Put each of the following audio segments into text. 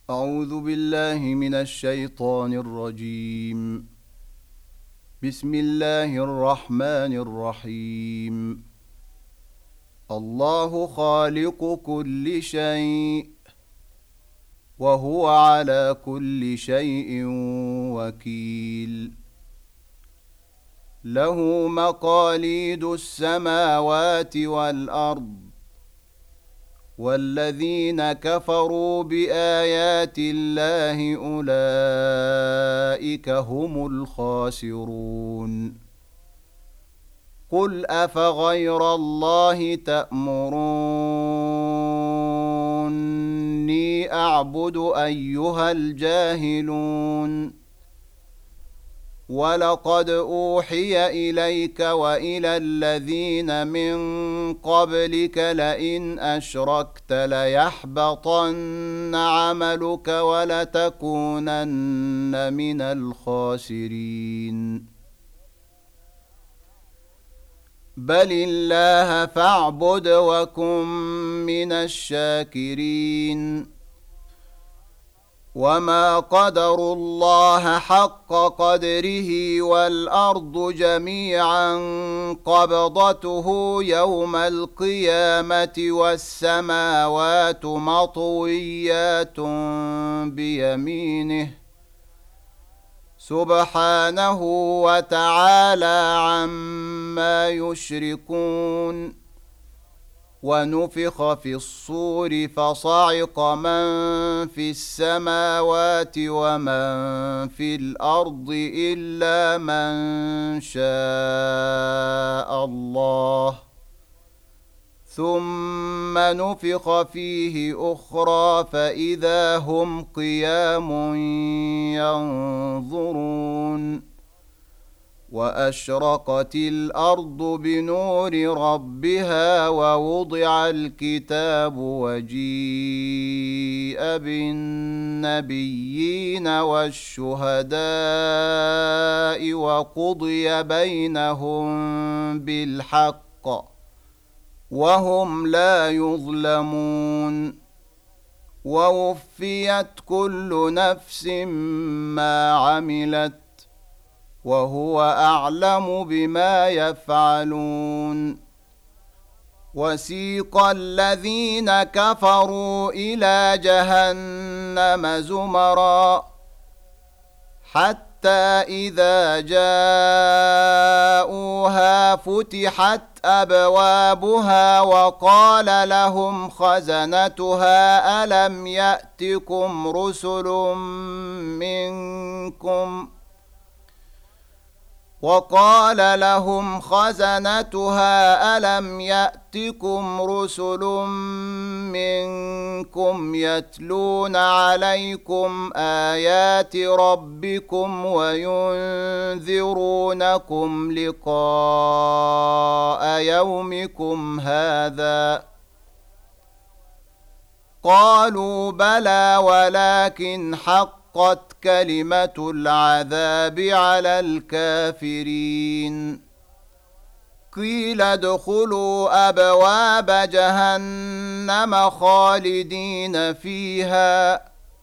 أعوذ بالله من الشيطان الرجيم. بسم الله الرحمن الرحيم. الله خالق كل شيء وهو على كل شيء وكيل. له مقاليد السماوات والأرض، والذين كفروا بآيات الله أولئك هم الخاسرون. قل أفغير الله تأمروني أعبد أيها الجاهلون؟ ولقد أوحي إليك وإلى الذين من قبلك لئن أشركت ليحبطن عملك ولتكونن من الخاسرين. بل الله فاعبد وكن من الشاكرين. وما قدروا الله حق قدره والأرض جميعا قبضته يوم القيامة والسماوات مطويات بيمينه سبحانه وتعالى عما يشركون. ونفخ في الصور فصعق من في السماوات ومن في الأرض إلا من شاء الله، ثم نفخ فيه أخرى فإذا هم قيام ينظرون. وأشرقت الأرض بنور ربها ووضع الكتاب وجيء بالنبيين والشهداء وقضي بينهم بالحق وهم لا يظلمون. ووفيت كل نفس ما عملت وهو أعلم بما يفعلون. وسيق الذين كفروا إلى جهنم زمرا حتى إذا جاءوها فتحت أبوابها وقال لهم خزنتها ألم يأتكم رسل منكم يتلون عليكم آيات ربكم وينذرونكم لقاء يومكم هذا؟ قالوا بلى ولكن حقت كلمة العذاب على الكافرين. قيل ادخلوا أبواب جهنم خالدين فيها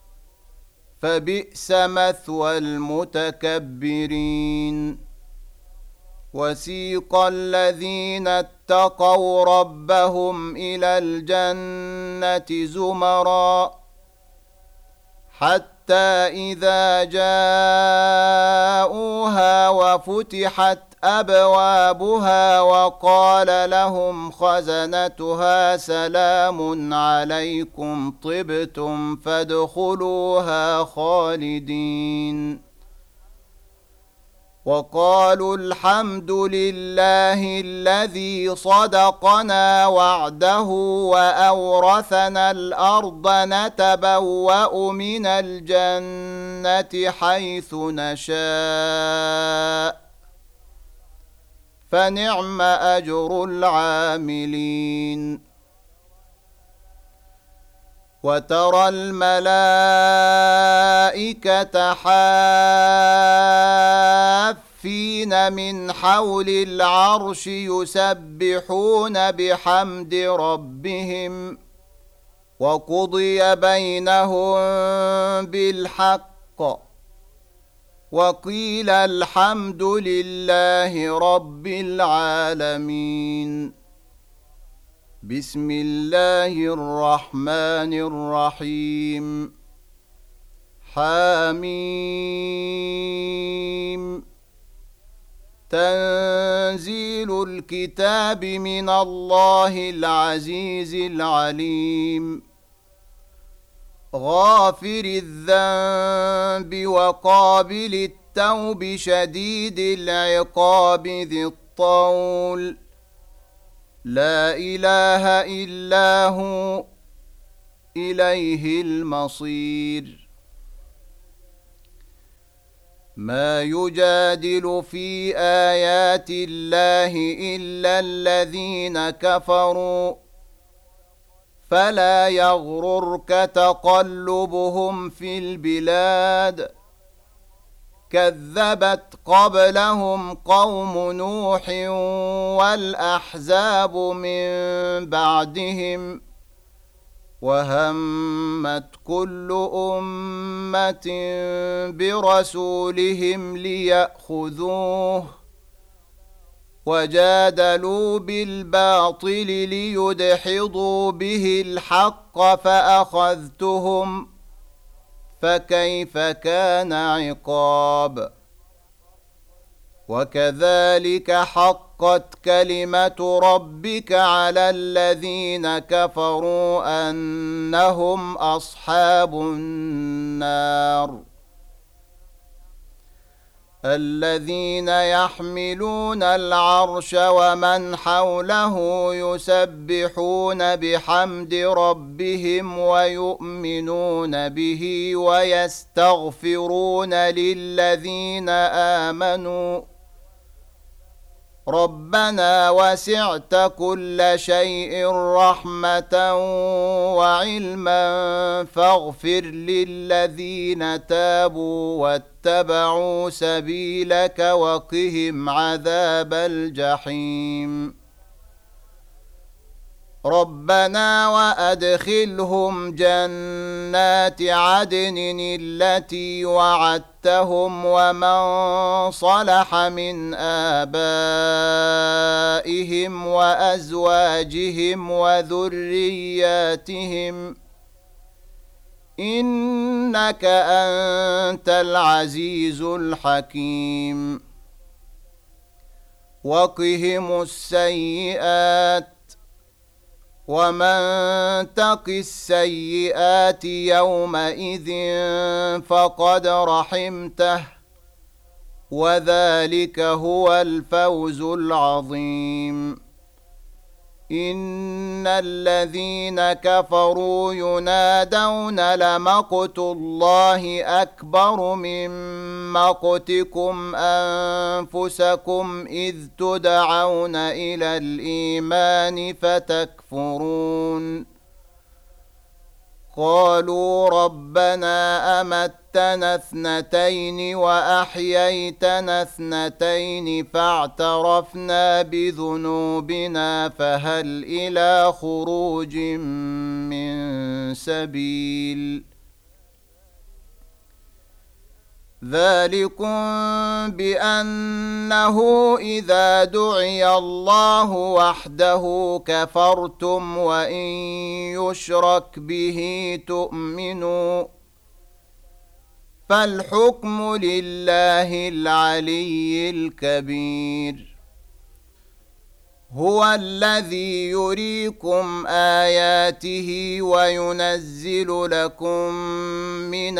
فبئس مثوى المتكبرين. وسيق الذين اتقوا ربهم إلى الجنة زمرا حتى إذا جاءوها وفتحت أبوابها وقال لهم خزنتها سلام عليكم طبتم فادخلوها خالدين. وقالوا الحمد لله الذي صدقنا وعده وأورثنا الأرض نتبوأ من الجنة حيث نشاء فنعم أجر العاملين. وترى الملائكة حافين من حول العرش يسبحون بحمد ربهم وقضي بينهم بالحق وقيل الحمد لله رب العالمين. بسم الله الرحمن الرحيم. حميم. تنزيل الكتاب من الله العزيز العليم. غافر الذنب وقابل التوب شديد العقاب ذي الطول. لا إله إلا هو إليه المصير. ما يجادل في آيات الله إلا الذين كفروا فلا يغررك تقلبهم في البلاد. كذبت قبلهم قوم نوح والأحزاب من بعدهم وهمت كل أمة برسولهم ليأخذوه وجادلوا بالباطل ليدحضوا به الحق فأخذتهم فكيف كان عقاب. وكذلك حقت كلمة ربك على الذين كفروا أنهم أصحاب النار. الذين يحملون العرش ومن حوله يسبحون بحمد ربهم ويؤمنون به ويستغفرون للذين آمنوا ربنا وسعت كل شيء رحمة وعلما فاغفر للذين تابوا واتبعوا سبيلك وقهم عذاب الجحيم. ربنا وأدخلهم جنات عدن التي وعدتهم ومن صلح من آبائهم وأزواجهم وذرياتهم إنك أنت العزيز الحكيم. وقهم السيئات ومن تق السيئات يومئذ فقد رحمته وذلك هو الفوز العظيم. إن الذين كفروا ينادون لمقت الله أكبر من مقتكم أنفسكم إذ تدعون إلى الإيمان فتكفرون. قالوا ربنا أمتنا اثنتين وأحييتنا اثنتين فاعترفنا بذنوبنا فهل إلى خروج من سبيل. ذلكم بأنه إذا دعي الله وحده كفرتم وإن يشرك به تؤمنوا فالحكم لله العلي الكبير. هو الذي يريكم آياته وينزل لكم من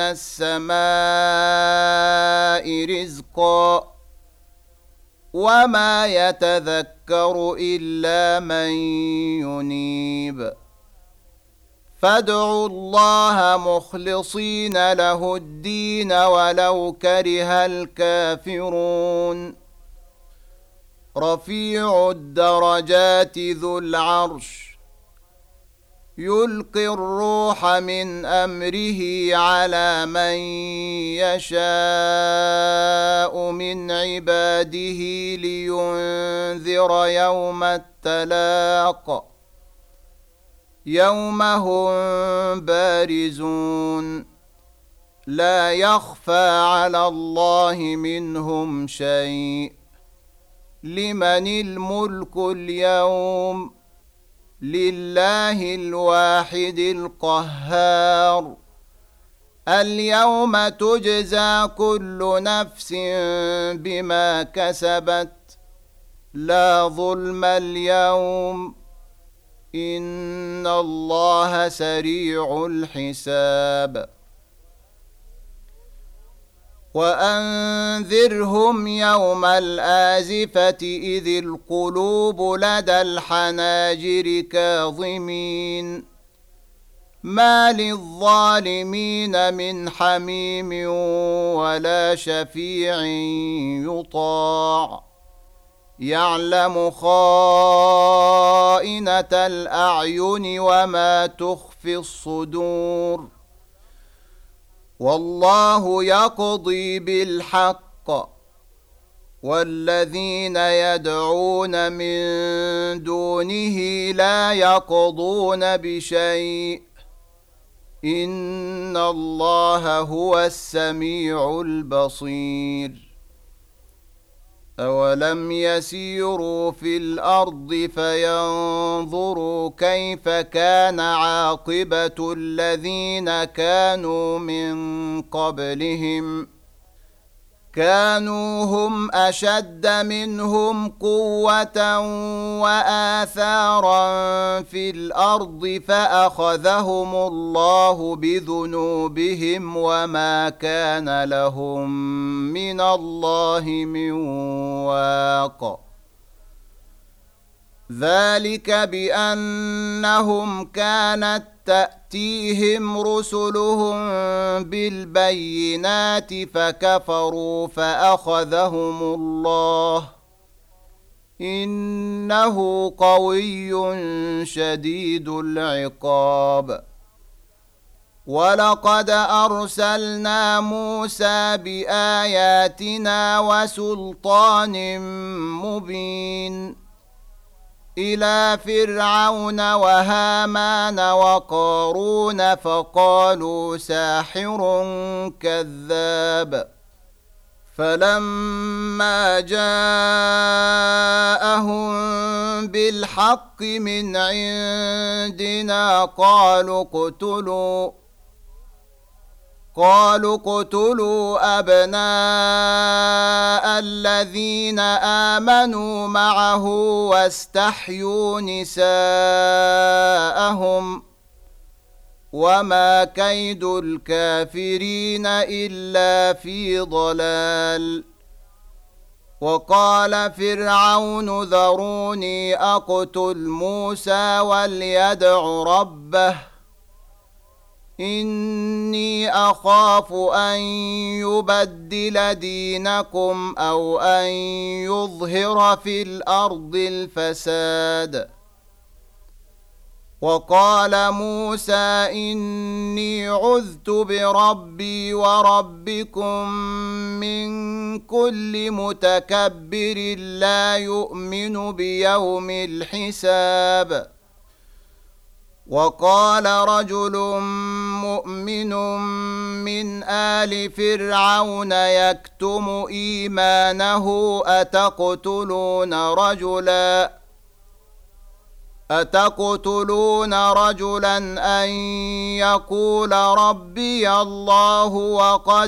السماء رزقا وما يتذكر إلا من ينيب. فادعوا الله مخلصين له الدين ولو كره الكافرون. رفيع الدرجات ذو العرش يلقي الروح من أمره على من يشاء من عباده لينذر يوم التلاق. يوم هم بارزون لا يخفى على الله منهم شيء. لمن الملك اليوم؟ لله الواحد القهار. اليوم تجزى كل نفس بما كسبت لا ظلم اليوم إن الله سريع الحساب. وأنذرهم يوم الآزفة إذ القلوب لدى الحناجر كاظمين ما للظالمين من حميم ولا شفيع يطاع يعلم خائنة الأعين وما تخفي الصدور. والله يقضي بالحق والذين يدعون من دونه لا يقضون بشيء إن الله هو السميع البصير. أولم يسيروا في الأرض فينظروا كيف كان عاقبة الذين كانوا من قبلهم كانوا هم أشد منهم قوة وآثارا في الأرض فأخذهم الله بذنوبهم وما كان لهم من الله من واق. ذلك بأنهم كانت تأتيهم رسلهم بالبينات فكفروا فأخذهم الله إنه قوي شديد العقاب. ولقد أرسلنا موسى بآياتنا وسلطان مبين إلى فرعون وهامان وقارون فقالوا ساحر كذاب. فلما جاءهم بالحق من عندنا قالوا اقتلوا أبناء الذين آمنوا معه واستحيوا نساءهم وما كيد الكافرين إلا في ضلال. وقال فرعون ذروني أقتل موسى وليدع ربه إني أخاف أن يبدل دينكم أو أن يظهر في الأرض الفساد. وقال موسى إني عذت بربي وربكم من كل متكبر لا يؤمن بيوم الحساب. وقال رجل مؤمن من آل فرعون يكتم إيمانه أتقتلون رجلا أن يقول ربي الله وقد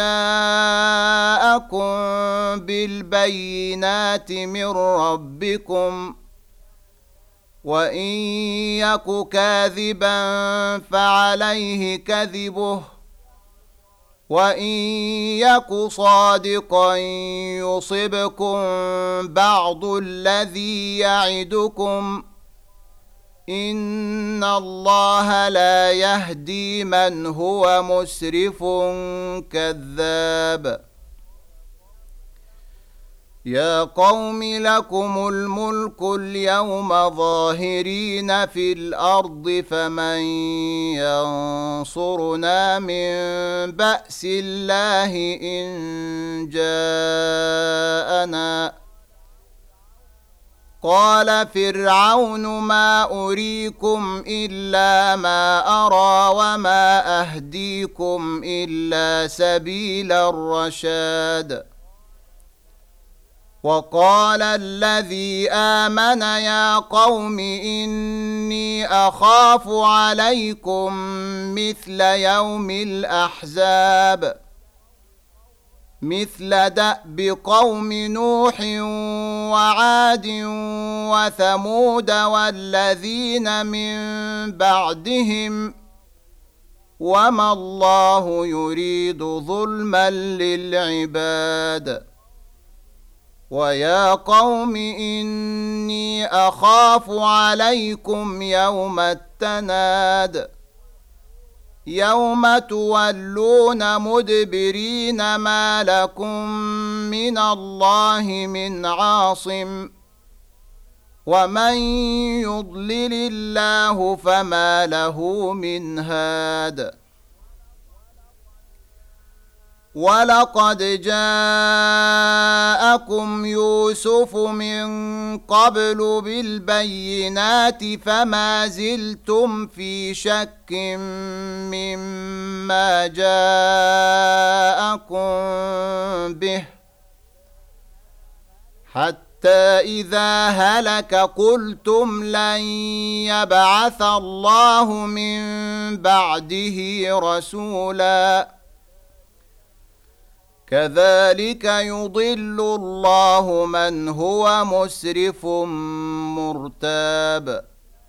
جاءكم بالبينات من ربكم وإن يك كاذبا فعليه كذبه وإن يك صادقا يصبكم بعض الذي يعدكم إن الله لا يهدي من هو مسرف كذاب. يا قوم لكم الملك اليوم ظاهرين في الأرض فمن ينصرنا من بأس الله إن جاءنا قال فرعون ما أريكم إلا ما أرى وما أهديكم إلا سبيل الرشاد وقال الذي آمن يا قوم إني أخاف عليكم مثل يوم الأحزاب مثل دأب قوم نوح وعاد وثمود والذين من بعدهم وما الله يريد ظلما للعباد ويا قوم إني أخاف عليكم يوم التناد يوم تولون مدبرين ما لكم من الله من عاصم ومن يضلل الله فما له من هاد ولقد جاءكم يوسف من قبل بالبينات فما زلتم في شك مما جاءكم به حتى إذا هلك قلتم لن يبعث الله من بعده رسولا كذلك يضل الله من هو مسرف مرتاب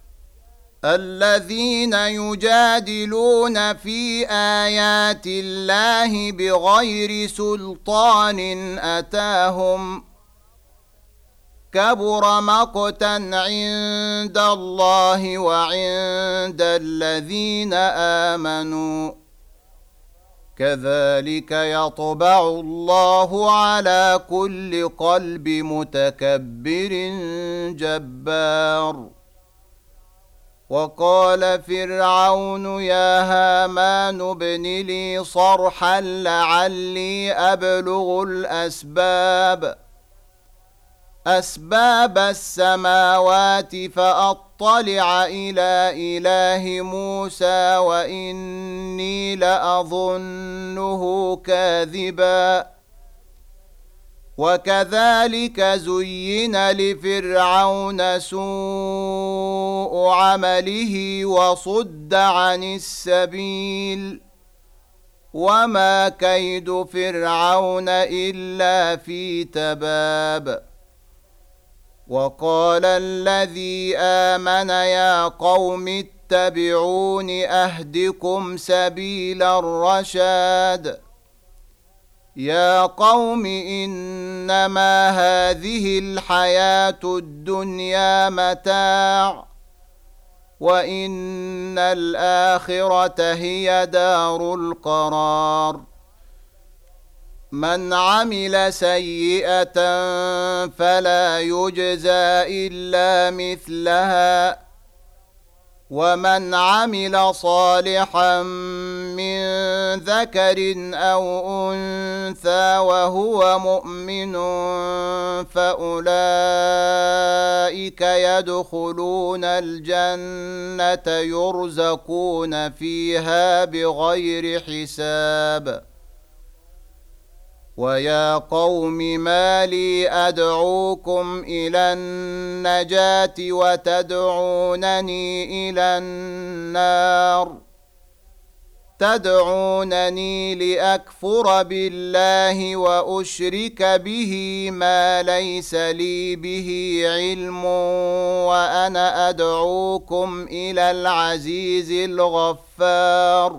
الذين يجادلون في آيات الله بغير سلطان أتاهم كبر مقتا عند الله وعند الذين آمنوا كذلك يطبع الله على كل قلب متكبر جبار وقال فرعون يا هامان ابن لي صرحا لعلي أبلغ أسباب السماوات فأطلع إلى إله موسى وإني لأظنه كاذبا وكذلك زين لفرعون سوء عمله وصد عن السبيل وما كيد فرعون إلا في تباب وقال الذي آمن يا قوم اتبعون أهدكم سبيل الرشاد يا قوم إنما هذه الحياة الدنيا متاع وإن الآخرة هي دار القرار من عمل سيئة فلا يجزى إلا مثلها ومن عمل صالحا من ذكر أو أنثى وهو مؤمن فأولئك يدخلون الجنة يرزقون فيها بغير حساب ويا قوم ما لي أدعوكم إلى النجاة وتدعونني إلى النار تدعونني لأكفر بالله وأشرك به ما ليس لي به علم وأنا أدعوكم إلى العزيز الغفار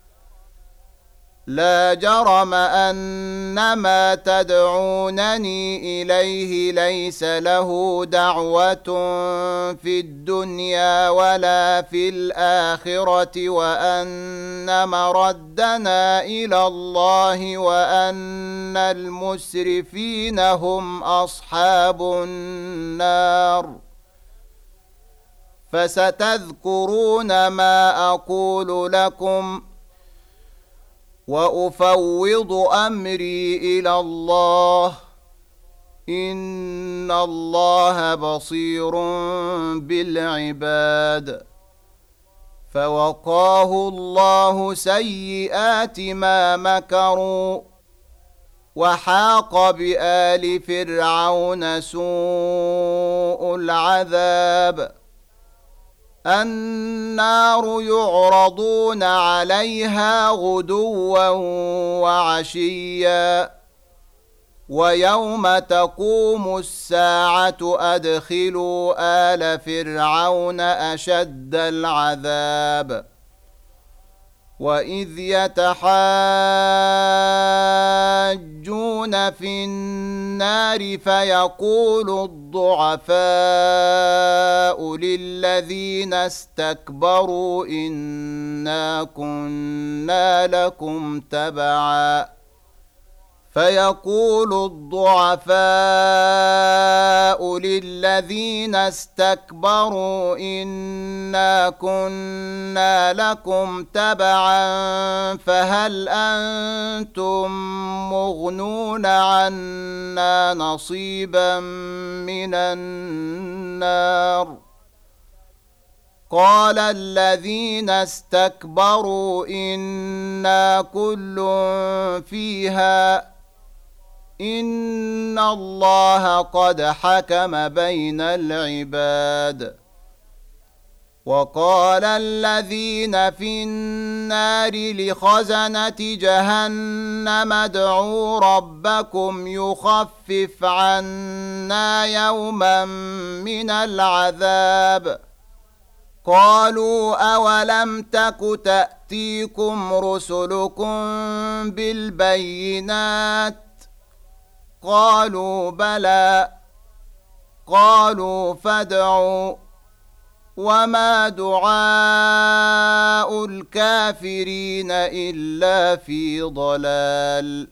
لا جرم أن ما تدعونني إليه ليس له دعوة في الدنيا ولا في الآخرة وأن مردنا إلى الله وأن المسرفين هم أصحاب النار فستذكرون ما أقول لكم وأفوض أمري إلى الله إن الله بصير بالعباد. فوقاه الله سيئات ما مكروا، وحاق بآل فرعون سوء العذاب. النار يعرضون عليها غدوا وعشيا، ويوم تقوم الساعة أدخلوا آل فرعون أشد العذاب. وإذ يتحاجون في النار فيقول الضعفاء للذين استكبروا إنا كنا لكم تبعا فيقول الضعفاء للذين استكبروا إنا كنا لكم تبعا فهل أنتم مغنون عنا نصيبا من النار؟ قال الذين استكبروا إنا كل فيها إن الله قد حكم بين العباد. وقال الذين في النار لخزنة جهنم ادعوا ربكم يخفف عنا يوما من العذاب. قالوا أولم تك تأتيكم رسلكم بالبينات؟ قالوا بلى. قالوا فادعوا. وما دعاء الكافرين إلا في ضلال.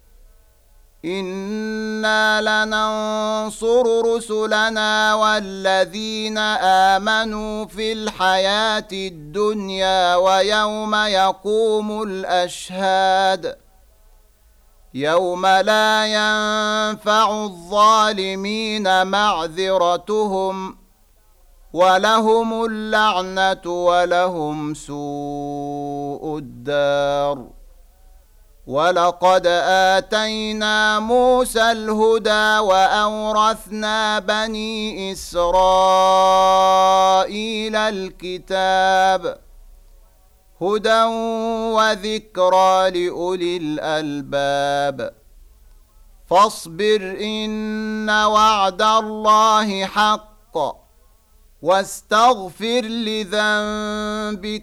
إنا لننصر رسلنا والذين آمنوا في الحياة الدنيا ويوم يقوم الأشهاد يوم لا ينفع الظالمين معذرتهم ولهم اللعنة ولهم سوء الدار. ولقد آتينا موسى الهدى وأورثنا بني إسرائيل الكتاب هدى وذكرى لأولي الألباب. فاصبر إن وعد الله حق واستغفر لذنبك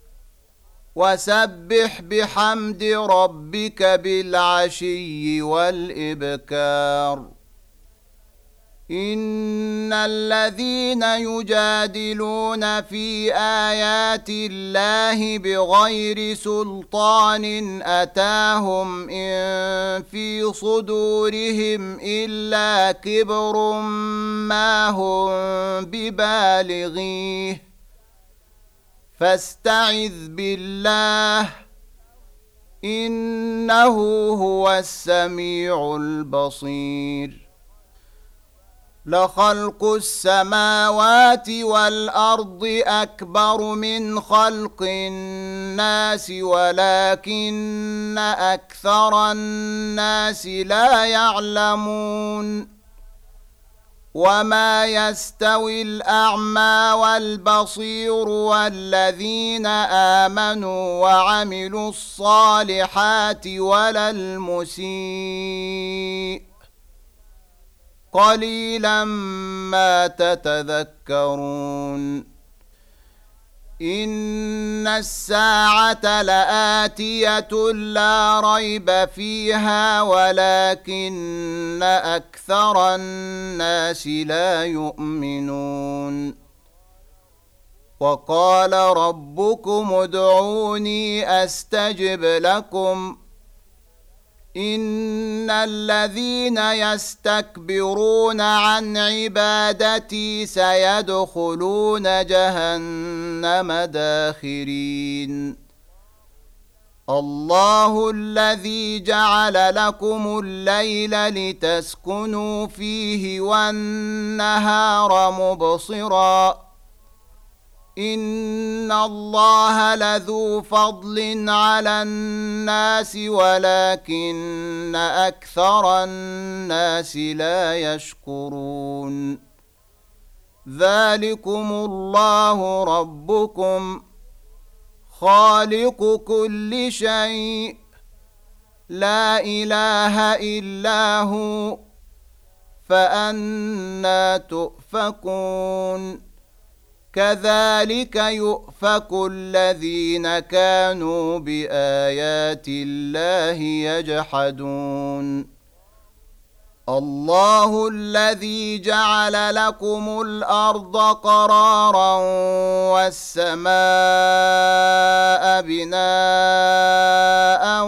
وسبح بحمد ربك بالعشي والإبكار. إن الذين يجادلون في آيات الله بغير سلطان أتاهم إن في صدورهم إلا كبر ما هم ببالغيه فاستعذ بالله إنه هو السميع البصير. لخلق السماوات والأرض أكبر من خلق الناس ولكن أكثر الناس لا يعلمون. وما يستوي الأعمى والبصير والذين آمنوا وعملوا الصالحات ولا المسيء قليلا ما تتذكرون. إن الساعة لآتية لا ريب فيها ولكن أكثر الناس لا يؤمنون. وقال ربكم ادعوني أستجب لكم إن الذين يستكبرون عن عبادتي سيدخلون جهنم داخرين. الله الذي جعل لكم الليل لتسكنوا فيه والنهار مبصرا إن الله لذو فضل على الناس ولكن أكثر الناس لا يشكرون ذلكم الله ربكم خالق كل شيء لا إله إلا هو فأنى تؤفكون كذلك يؤفك الذين كانوا بآيات الله يجحدون الله الذي جعل لكم الأرض قرارا والسماء بناء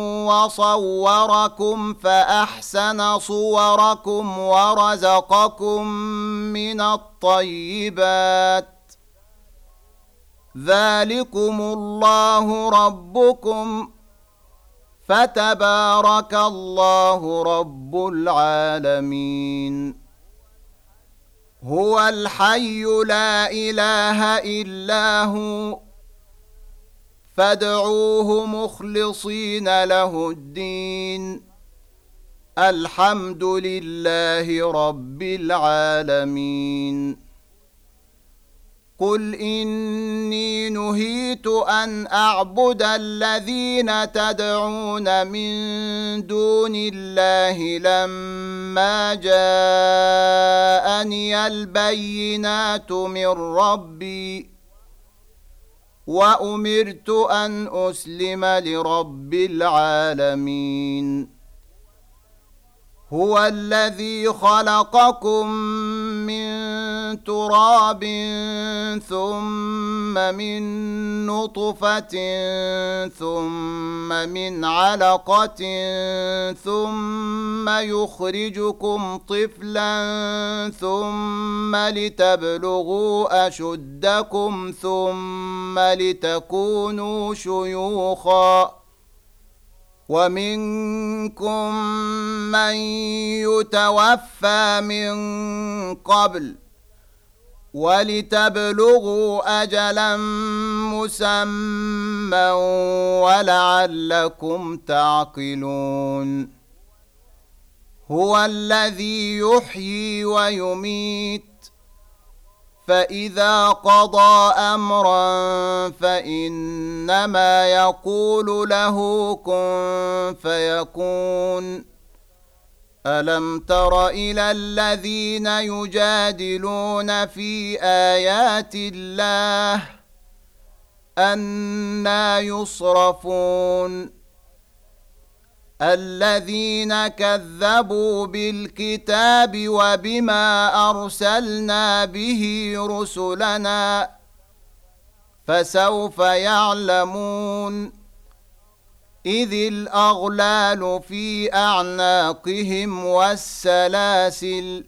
وصوركم فأحسن صوركم ورزقكم من الطيبات ذلكم الله ربكم فتبارك الله رب العالمين هو الحي لا إله إلا هو فادعوه مخلصين له الدين الحمد لله رب العالمين قل إني نهيت أن أعبد الذين تدعون من دون الله لما جاءني البينات من ربي وأمرت أن أسلم لرب العالمين هو الذي خلقكم من تراب ثم من نطفة ثم من علقة ثم يخرجكم طفلا ثم لتبلغوا أشدكم ثم لتكونوا شيوخا ومنكم من يتوفى من قبل ولتبلغوا أجلا مسمى ولعلكم تعقلون هو الذي يحيي ويميت فإذا قضى أمرا فإنما يقول له كن فيكون ألم تر إلى الذين يجادلون في آيات الله أنى يصرفون الذين كذبوا بالكتاب وبما أرسلنا به رسلنا فسوف يعلمون إذ الأغلال في أعناقهم والسلاسل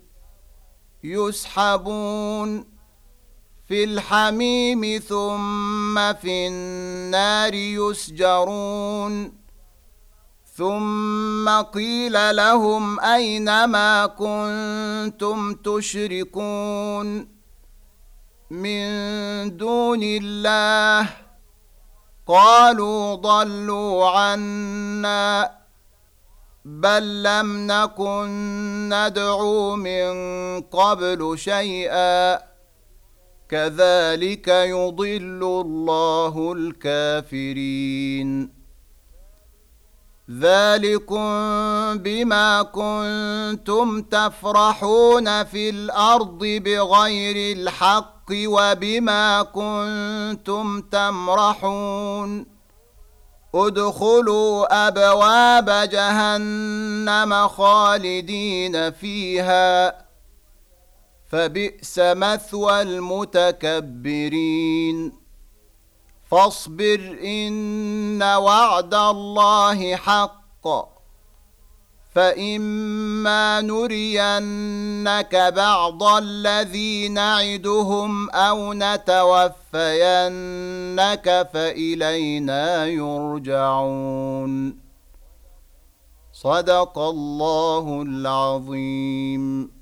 يسحبون في الحميم ثم في النار يسجرون ثم قيل لهم أين ما كنتم تشركون من دون الله قالوا ضلوا عنا بل لم نكن ندعو من قبل شيئا كذلك يضل الله الكافرين ذلكم بما كنتم تفرحون في الأرض بغير الحق وبما كنتم تمرحون ادخلوا أبواب جهنم خالدين فيها فبئس مثوى المتكبرين فاصبر إن وعد الله حق فإما نرينك بعض الذي نعدهم أو نتوفينك فإلينا يرجعون. صدق الله العظيم.